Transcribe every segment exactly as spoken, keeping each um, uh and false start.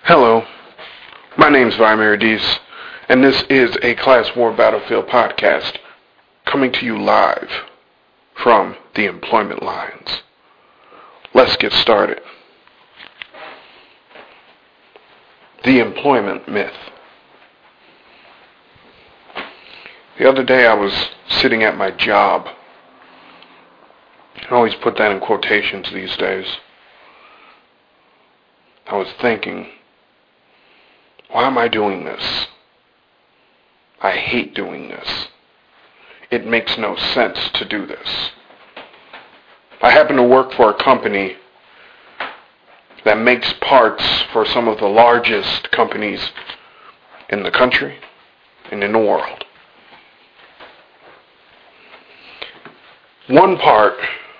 Hello, my name's Vimar Dees, and this is a Class War Battlefield podcast coming to you live from the employment lines. Let's get started. The employment myth. The other day I was sitting at my job. I always put that in quotations these days. I was thinking, why am I doing this? I hate doing this. It makes no sense to do this. I happen to work for a company that makes parts for some of the largest companies in the country and in the world. One part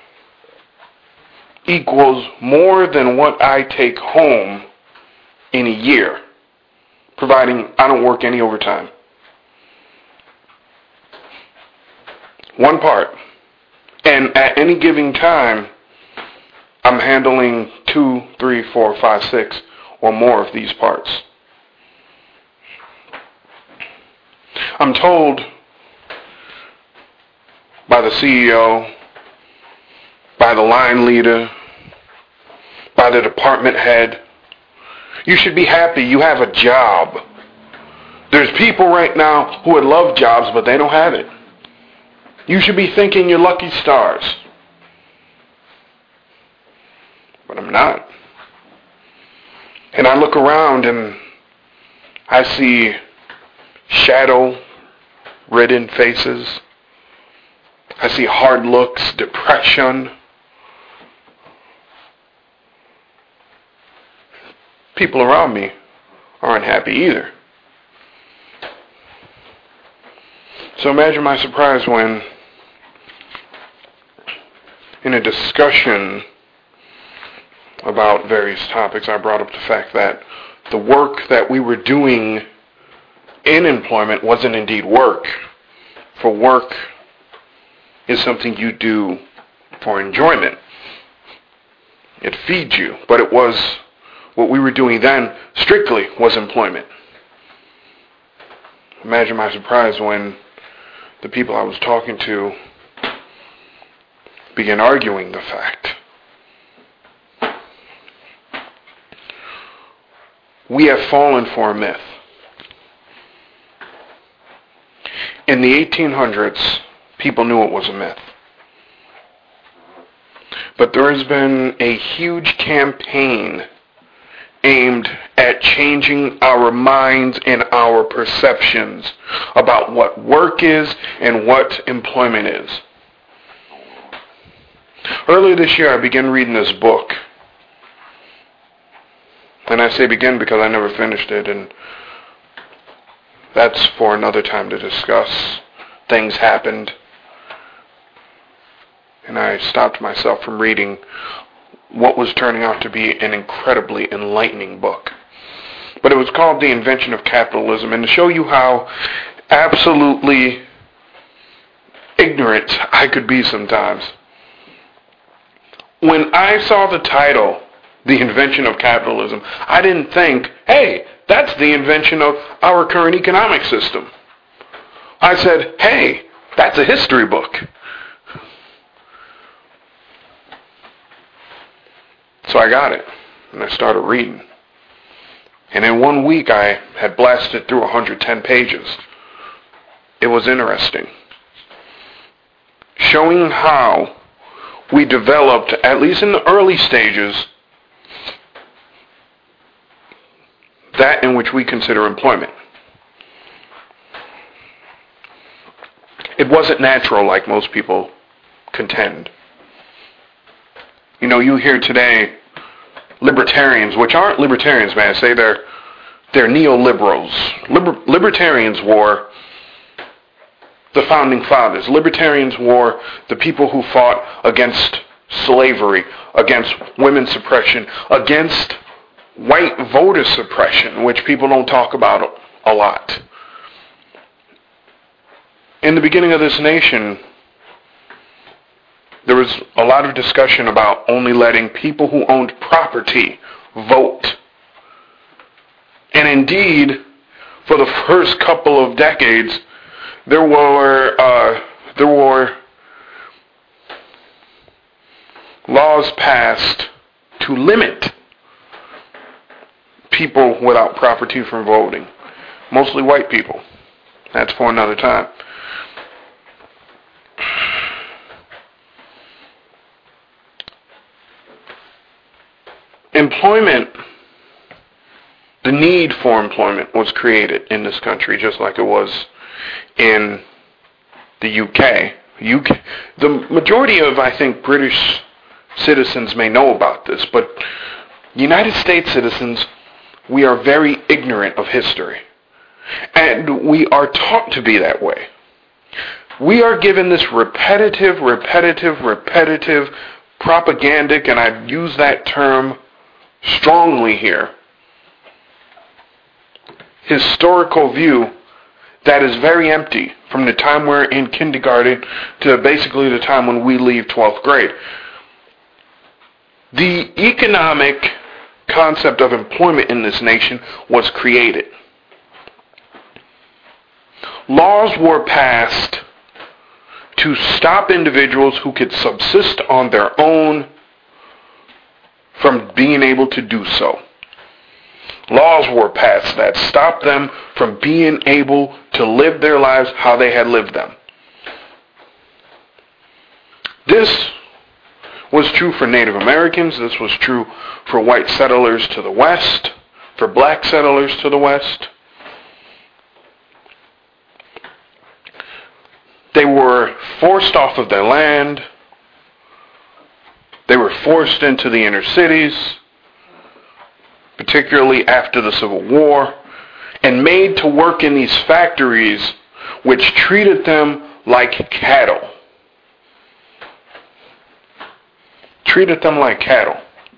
equals more than what I take home in a year, providing I don't work any overtime. One part. And at any given time, I'm handling two, three, four, five, six, or more of these parts. I'm told by the C E O, by the line leader, by the department head, you should be happy you have a job. There's people right now who would love jobs, but they don't have it. You should be thinking you're lucky stars. But I'm not. And I look around and I see shadow-ridden faces. I see hard looks, depression. People around me aren't happy either. So imagine my surprise when, in a discussion about various topics, I brought up the fact that the work that we were doing in employment wasn't indeed work. For work is something you do for enjoyment. It feeds you, but it was what we were doing then strictly was employment. Imagine my surprise when the people I was talking to began arguing the fact. We have fallen for a myth. In the eighteen hundreds, people knew it was a myth. But there has been a huge campaign aimed at changing our minds and our perceptions about what work is and what employment is. Earlier this year, I began reading this book. And I say begin because I never finished it, and that's for another time to discuss. Things happened, and I stopped myself from reading what was turning out to be an incredibly enlightening book. But it was called The Invention of Capitalism, and to show you how absolutely ignorant I could be sometimes, when I saw the title, The Invention of Capitalism, I didn't think, hey, that's the invention of our current economic system. I said, hey, that's a history book. So I got it, and I started reading. And in one week, I had blasted through one hundred ten pages. It was interesting. Showing how we developed, at least in the early stages, that in which we consider employment. It wasn't natural like most people contend. You know, you hear today libertarians, which aren't libertarians, man. I say they're they're neoliberals. Liber, libertarians were the founding fathers. Libertarians were the people who fought against slavery, against women's suppression, against white voter suppression, which people don't talk about a lot. In the beginning of this nation, there was a lot of discussion about only letting people who owned property vote. And indeed, for the first couple of decades, there were uh, there were laws passed to limit people without property from voting, mostly white people. That's for another time. Employment, the need for employment was created in this country just like it was in the U K. U K, the majority of, I think, British citizens may know about this, but United States citizens, we are very ignorant of history. And we are taught to be that way. We are given this repetitive, repetitive, repetitive, propagandic, and I use that term strongly here, historical view that is very empty from the time we're in kindergarten to basically the time when we leave twelfth grade. The economic concept of employment in this nation was created. Laws were passed to stop individuals who could subsist on their own from being able to do so. Laws were passed that stopped them from being able to live their lives how they had lived them. This was true for Native Americans. This was true for white settlers to the west, for black settlers to the west. They were forced off of their land. They were forced into the inner cities, particularly after the Civil War, and made to work in these factories which treated them like cattle. Treated them like cattle.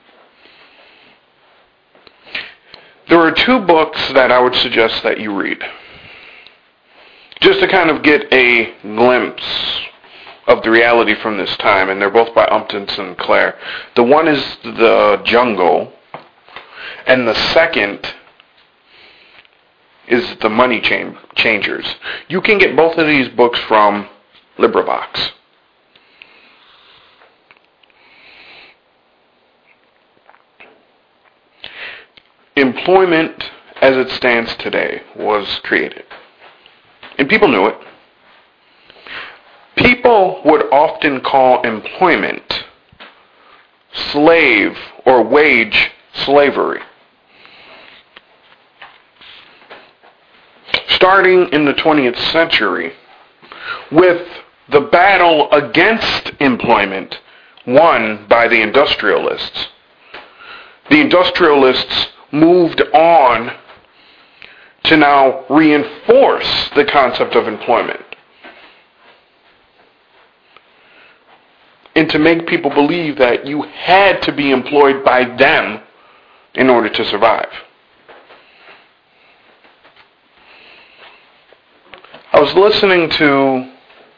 There are two books that I would suggest that you read, just to kind of get a glimpse of the reality from this time, and they're both by Upton Sinclair. The one is The Jungle, and the second is The Money Changers. You can get both of these books from LibriVox. Employment as it stands today was created, and people knew it. People would often call employment slave or wage slavery. Starting in the twentieth century, with the battle against employment won by the industrialists, the industrialists moved on to now reinforce the concept of employment and to make people believe that you had to be employed by them in order to survive. I was listening to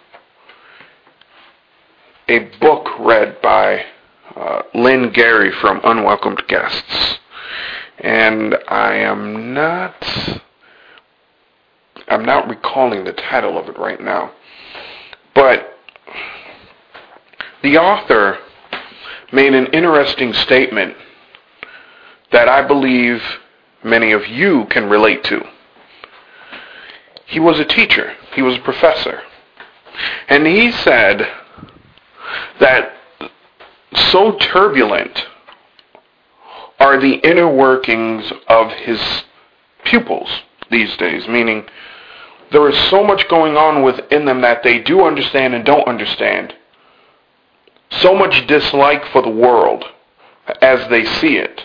a book read by uh, Lynn Gary from Unwelcomed Guests. And I am not, I'm not recalling the title of it right now. But the author made an interesting statement that I believe many of you can relate to. He was a teacher. He was a professor. And he said that so turbulent are the inner workings of his pupils these days, meaning there is so much going on within them that they do understand and don't understand. So much dislike for the world as they see it.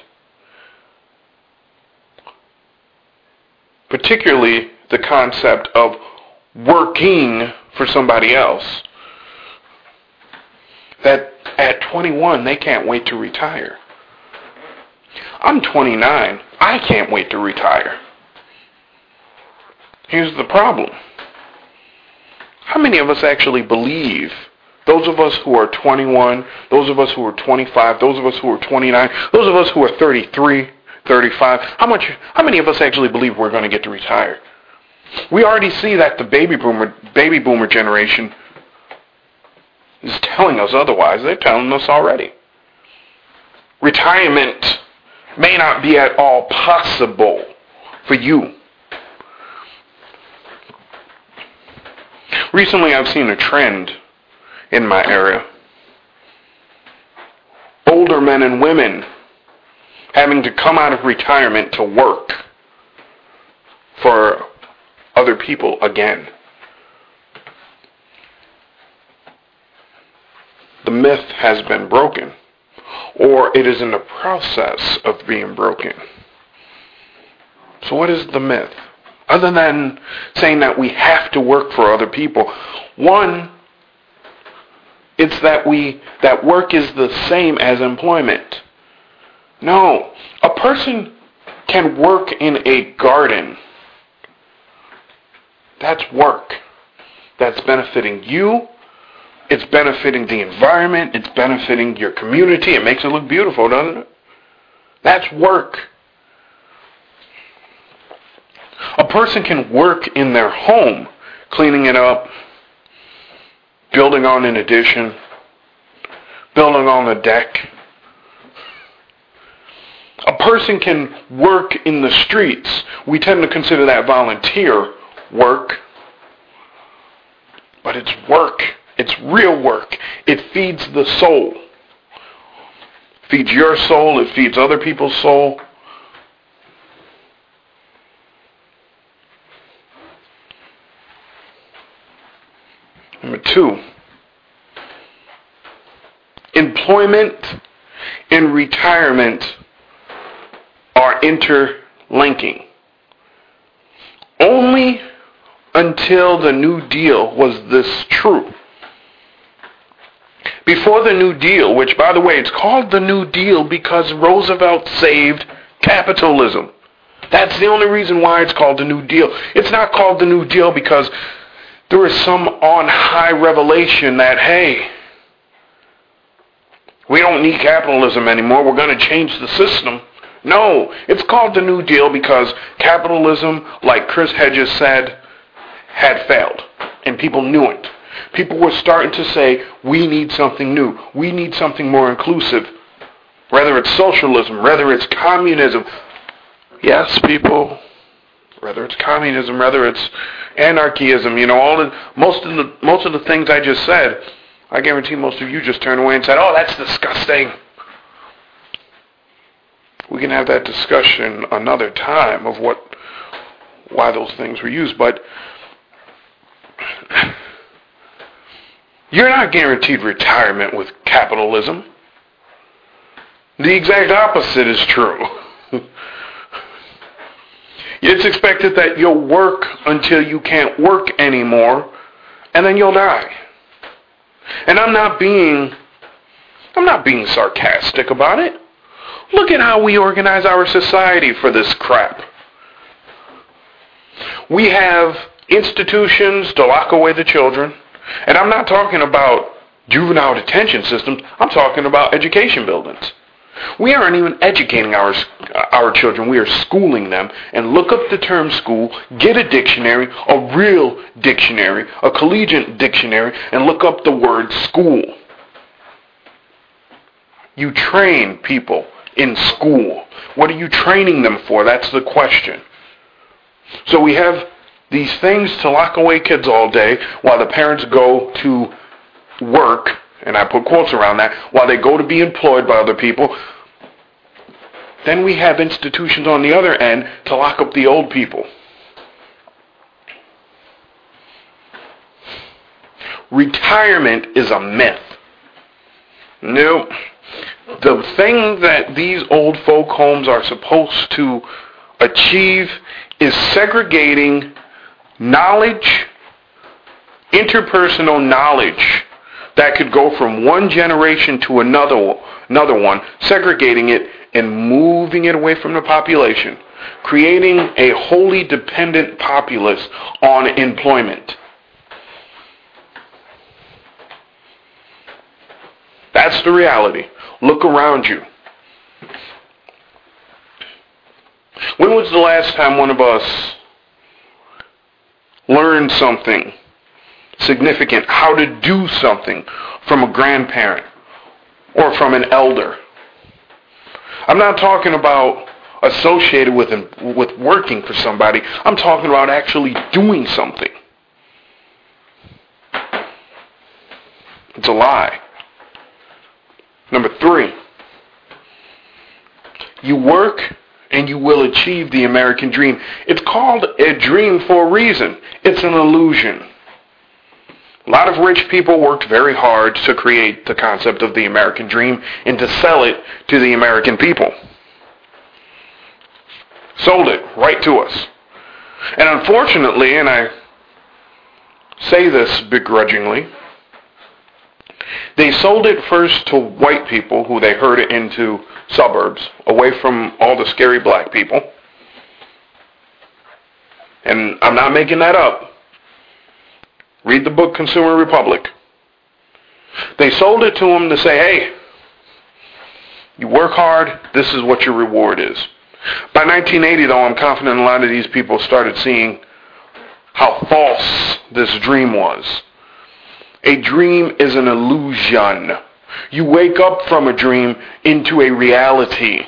Particularly the concept of working for somebody else. That at twenty-one, they can't wait to retire. I'm twenty-nine. I can't wait to retire. Here's the problem. How many of us actually believe, those of us who are twenty-one, those of us who are twenty-five, those of us who are twenty-nine, those of us who are thirty-three, thirty-five. How much? How many of us actually believe we're going to get to retire? We already see that the baby boomer baby boomer generation is telling us otherwise. They're telling us already. Retirement may not be at all possible for you. Recently, I've seen a trend in my area. Older men and women having to come out of retirement to work for other people again. The myth has been broken, or it is in the process of being broken. So what is the myth? Other than saying that we have to work for other people, one, it's that we that work is the same as employment. No, a person can work in a garden. That's work. That's benefiting you. It's benefiting the environment. It's benefiting your community. It makes it look beautiful, doesn't it? That's work. A person can work in their home, cleaning it up, building on an addition, building on a deck. A person can work in the streets. We tend to consider that volunteer work, but it's work. It's real work. It feeds the soul. It feeds your soul. It feeds other people's soul. Number two, employment and retirement are interlinking. Only until the New Deal was this true. Before the New Deal, which, by the way, it's called the New Deal because Roosevelt saved capitalism. That's the only reason why it's called the New Deal. It's not called the New Deal because there is some on-high revelation that, hey, we don't need capitalism anymore. We're going to change the system. No, it's called the New Deal because capitalism, like Chris Hedges said, had failed. And people knew it. People were starting to say, we need something new. We need something more inclusive. Whether it's socialism, whether it's communism. Yes, people. Whether it's communism, whether it's anarchism, you know, all the most of the most of the things I just said, I guarantee most of you just turned away and said, "Oh, that's disgusting." We can have that discussion another time of what why those things were used, but you're not guaranteed retirement with capitalism. The exact opposite is true. It's expected that you'll work until you can't work anymore, and then you'll die. And I'm not being, I'm not being sarcastic about it. Look at how we organize our society for this crap. We have institutions to lock away the children, and I'm not talking about juvenile detention systems. I'm talking about education buildings. We aren't even educating our our children. We are schooling them. And look up the term school, get a dictionary, a real dictionary, a collegiate dictionary, and look up the word school. You train people in school. What are you training them for? That's the question. So we have these things to lock away kids all day while the parents go to work, and I put quotes around that, while they go to be employed by other people. Then we have institutions on the other end to lock up the old people. Retirement is a myth. No. The thing that these old folk homes are supposed to achieve is segregating knowledge, interpersonal knowledge, that could go from one generation to another another one, segregating it and moving it away from the population, creating a wholly dependent populace on employment. That's the reality. Look around you. When was the last time one of us learned something significant, how to do something from a grandparent or from an elder? I'm not talking about associated with with working for somebody. I'm talking about actually doing something. It's a lie. Number three, you work and you will achieve the American dream. It's called a dream for a reason. It's an illusion. A lot of rich people worked very hard to create the concept of the American dream and to sell it to the American people. Sold it right to us. And unfortunately, and I say this begrudgingly, they sold it first to white people who they herded into suburbs, away from all the scary black people. And I'm not making that up. Read the book Consumer Republic. They sold it to them to say, hey, you work hard, this is what your reward is. By nineteen eighty, though, I'm confident a lot of these people started seeing how false this dream was. A dream is an illusion. You wake up from a dream into a reality.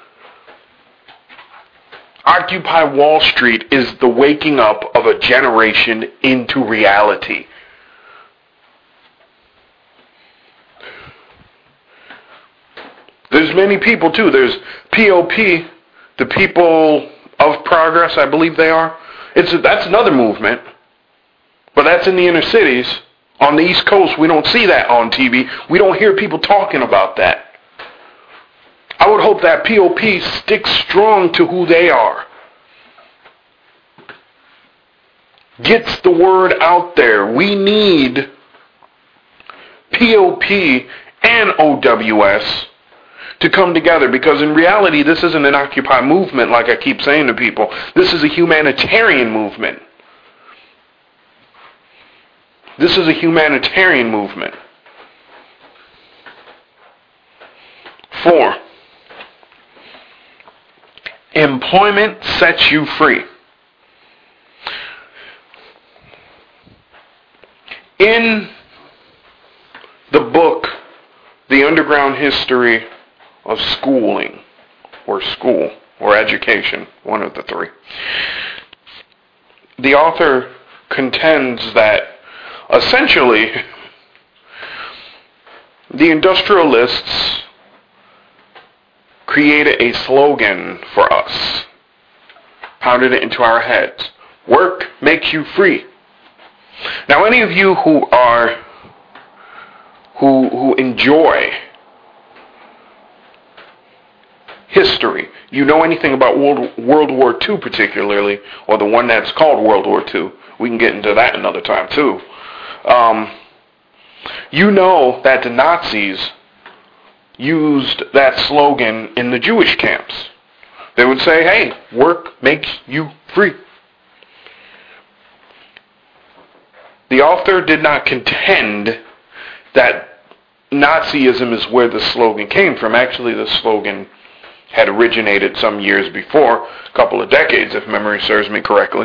Occupy Wall Street is the waking up of a generation into reality. There's many people too. There's P O P, the People of Progress, I believe they are. It's a, that's another movement, but that's in the inner cities. On the East Coast, we don't see that on T V. We don't hear people talking about that. I would hope that P O P sticks strong to who they are. Gets the word out there. We need P O P and O W S to come together, because in reality, this isn't an Occupy movement like I keep saying to people. This is a humanitarian movement. This is a humanitarian movement. Four, employment sets you free. In the book, The Underground History of Schooling, or School, or Education, one of the three, the author contends that essentially, the industrialists created a slogan for us, pounded it into our heads. Work makes you free. Now, any of you who are, who, who enjoy history, you know anything about World, World War Two particularly, or the one that's called World War Two, we can get into that another time too. Um, you know that the Nazis used that slogan in the Jewish camps. They would say, hey, work makes you free. The author did not contend that Nazism is where the slogan came from. Actually, the slogan had originated some years before, a couple of decades, if memory serves me correctly.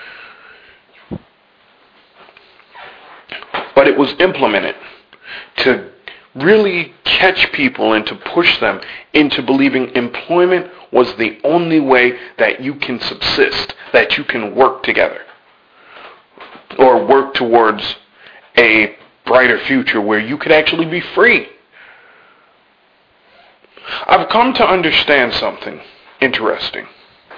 But it was implemented to really catch people and to push them into believing employment was the only way that you can subsist, that you can work together, or work towards a brighter future where you could actually be free. I've come to understand something interesting.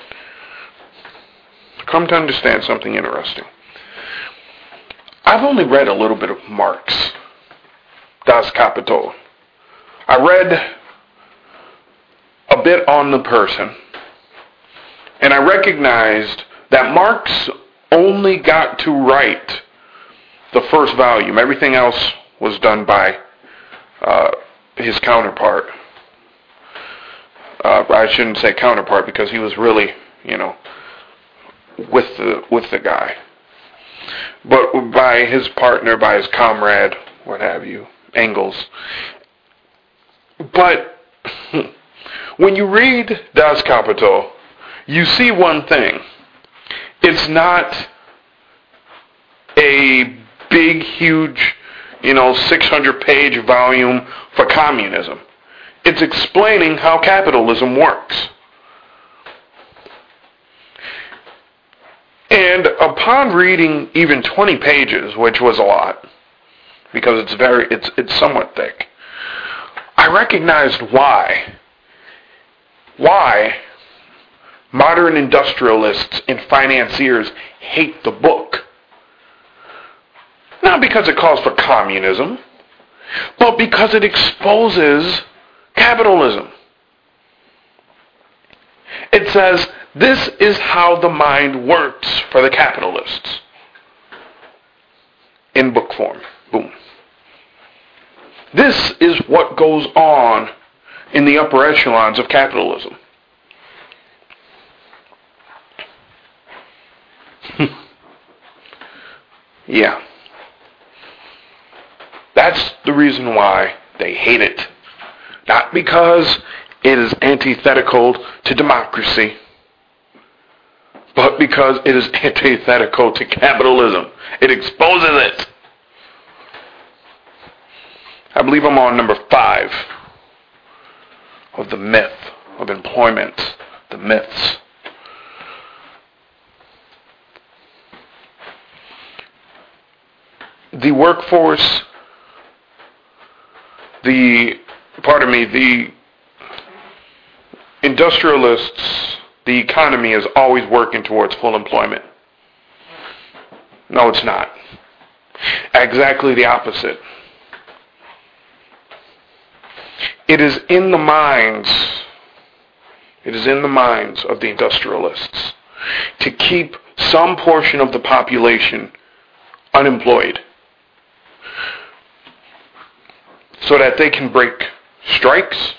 I've come to understand something interesting. I've only read a little bit of Marx, Das Kapital. I read a bit on the person, and I recognized that Marx only got to write the first volume. Everything else was done by uh, his counterpart. Uh, I shouldn't say counterpart because he was really, you know, with the with the guy. But by his partner, by his comrade, what have you, Engels. But when you read Das Kapital, you see one thing. It's not a big, huge, you know, six hundred page volume for communism. It's explaining how capitalism works. And upon reading even twenty pages, which was a lot, because it's very, it's it's somewhat thick, I recognized why. Why modern industrialists and financiers hate the book. Not because it calls for communism, but because it exposes capitalism. It says, this is how the mind works for the capitalists. In book form. Boom. This is what goes on in the upper echelons of capitalism. Yeah. That's the reason why they hate it. Not because it is antithetical to democracy, but because it is antithetical to capitalism. It exposes it. I believe I'm on number five of the myth of employment, the myths. The workforce, the, pardon me, the industrialists, the economy is always working towards full employment. No, it's not. Exactly the opposite. It is in the minds, it is in the minds of the industrialists to keep some portion of the population unemployed so that they can break strikes,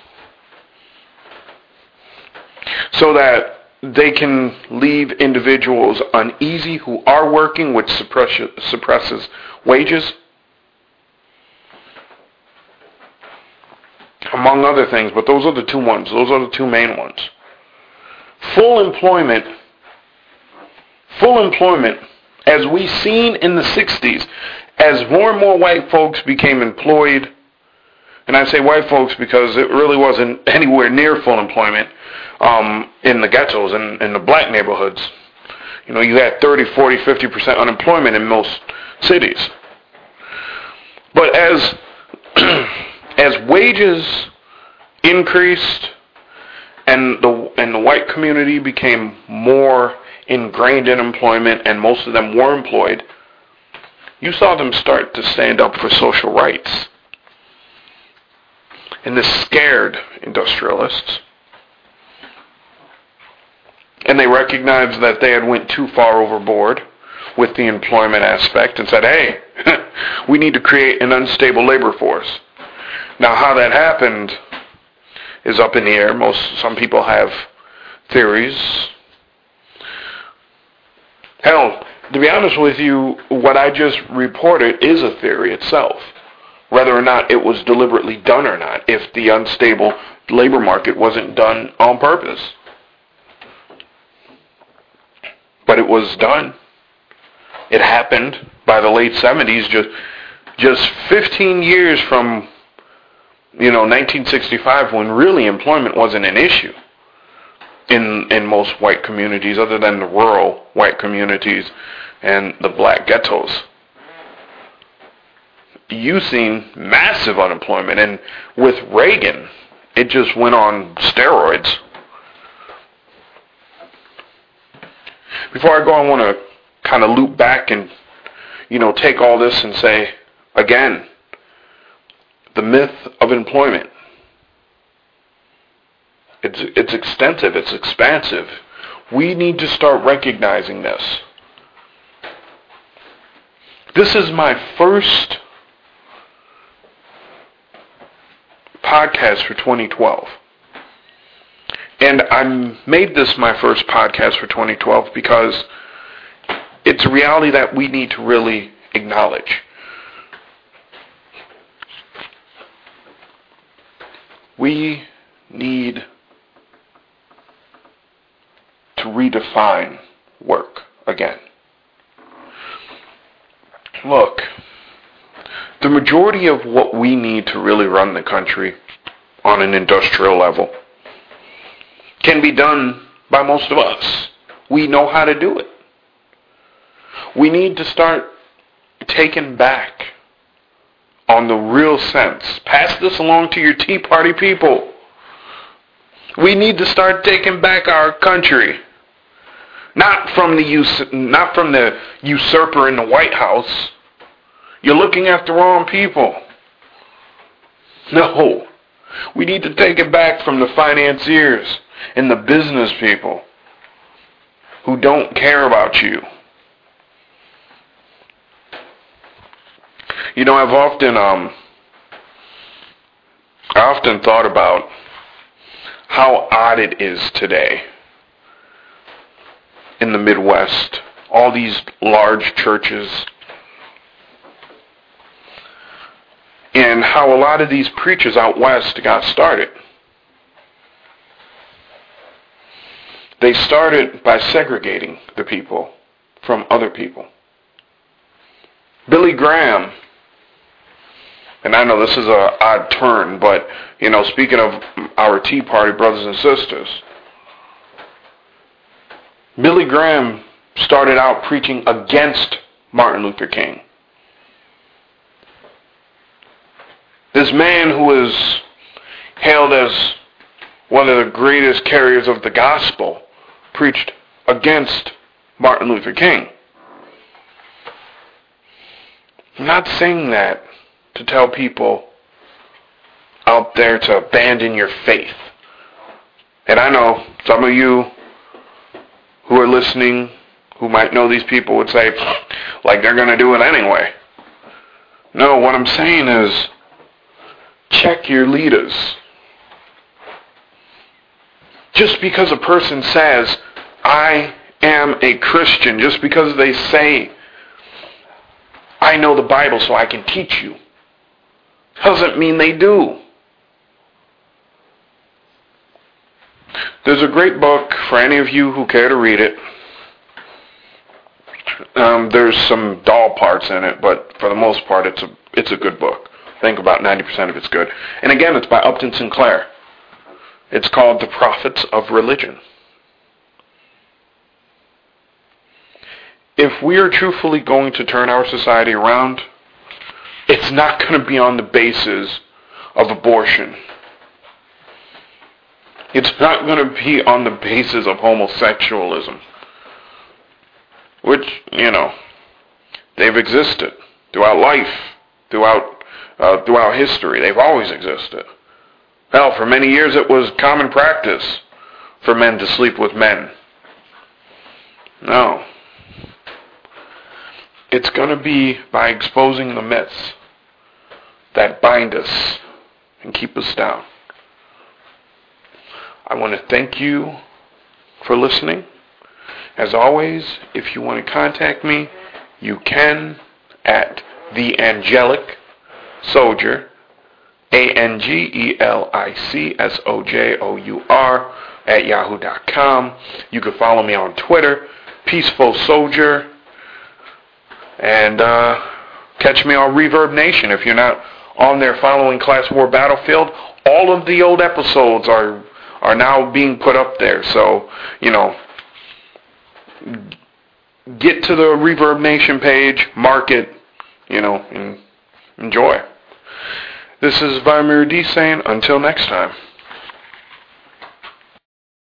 so that they can leave individuals uneasy who are working, which suppress, suppresses wages, among other things, but those are the two ones. Those are the two main ones. Full employment, full employment, as we seen in the sixties, as more and more white folks became employed, and I say white folks because it really wasn't anywhere near full employment um, in the ghettos and in the black neighborhoods. You know, you had thirty, forty, fifty percent unemployment in most cities. But as as wages increased and the and the white community became more ingrained in employment and most of them were employed, you saw them start to stand up for social rights. And this scared industrialists. And they recognized that they had went too far overboard with the employment aspect and said, hey, we need to create an unstable labor force. Now, how that happened is up in the air. Most, some people have theories. Hell, to be honest with you, what I just reported is a theory itself. Whether or not it was deliberately done or not, if the unstable labor market wasn't done on purpose. But it was done. It happened by the late seventies, just just fifteen years from, you know, nineteen sixty-five, when really employment wasn't an issue in in most white communities, other than the rural white communities and the black ghettos. You've seen massive unemployment, and with Reagan, it just went on steroids. Before I go, I want to kind of loop back and, you know, take all this and say, again, the myth of employment. It's, it's extensive, it's expansive. We need to start recognizing this. This is my first podcast for twenty twelve. And I made this my first podcast for twenty twelve because it's a reality that we need to really acknowledge. We need to redefine work again. Look, the majority of what we need to really run the country on an industrial level can be done by most of us. We know how to do it. We need to start taking back on the real sense. Pass this along to your Tea Party people. We need to start taking back our country. Not from the us- not from the usurper in the White House. You're looking at the wrong people. No. We need to take it back from the financiers and the business people who don't care about you. You know, I've often um I often thought about how odd it is today in the Midwest. All these large churches, and how a lot of these preachers out west got started. They started by segregating the people from other people. Billy Graham, and I know this is an odd turn, but, you know, speaking of our Tea Party brothers and sisters, Billy Graham started out preaching against Martin Luther King. This man who is hailed as one of the greatest carriers of the gospel preached against Martin Luther King. I'm not saying that to tell people out there to abandon your faith. And I know some of you who are listening, who might know these people, would say, like they're going to do it anyway. No, what I'm saying is, check your leaders. Just because a person says, I am a Christian, just because they say, I know the Bible so I can teach you, doesn't mean they do. There's a great book for any of you who care to read it. Um, there's some dull parts in it, but for the most part, it's a it's a good book. I think about ninety percent of it's good. And again, it's by Upton Sinclair. It's called The Prophets of Religion. If we are truthfully going to turn our society around, it's not going to be on the basis of abortion. It's not going to be on the basis of homosexualism, which, you know, they've existed throughout life, throughout uh, throughout history. They've always existed. Hell, for many years it was common practice for men to sleep with men. No. It's going to be by exposing the myths that bind us and keep us down. I want to thank you for listening. As always, if you want to contact me, you can at The Angelic Soldier, A N G E L I C S O J O U R, at yahoo dot com. You can follow me on Twitter, Peaceful Soldier, and uh, catch me on Reverb Nation. If you're not on there following Class War Battlefield, all of the old episodes are are now being put up there. So, you know, get to the Reverb Nation page, mark it, you know, and enjoy. This is Vimir D saying, until next time.